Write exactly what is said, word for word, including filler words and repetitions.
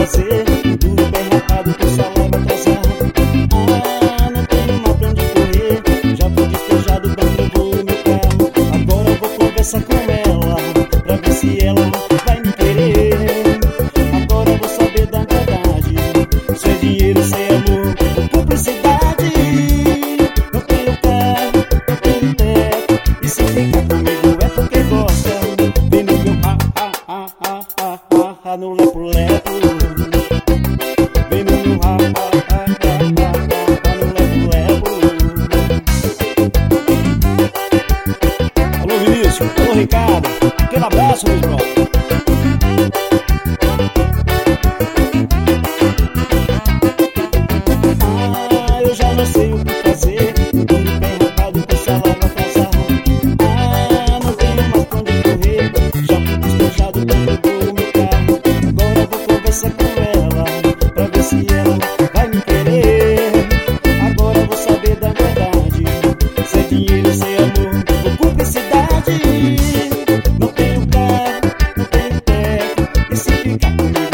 fazer. Duro bem rapado com saliva atrasada. Ah, não tenho mais pra onde correr. Já fui despejado, bem levou o meu carro. Agora eu vou conversar com ela pra ver se ela vai me querer. Agora eu vou saber da verdade. Se é dinheiro, se é amor ou cumplicidade. Não tenho carro, não tenho teto. E se ficar comigo é porque gosta. Vem no meu ah, ah, ah, ah, ah, ah, ah, no lepo-lepo. Vem no meu ah, ah, ah, ah, ah, ah, ah, no lepo-lepo. Alô Vinícius, alô Ricardo, aquele abraço, meus brothers. Ah, eu já não sei o que fazer. Duro bem rapado com saliva atrasada. Ah, não tenho mais pra onde correr. Já fui despejado, bem levou o meu carro. Agora eu vou conversar com ela pra ver se ela vai me querer. Agora eu vou saber da verdade. Se é dinheiro, se é amor ou cumplicidade. Não tenho carro, não tenho teto. E se ficar comigo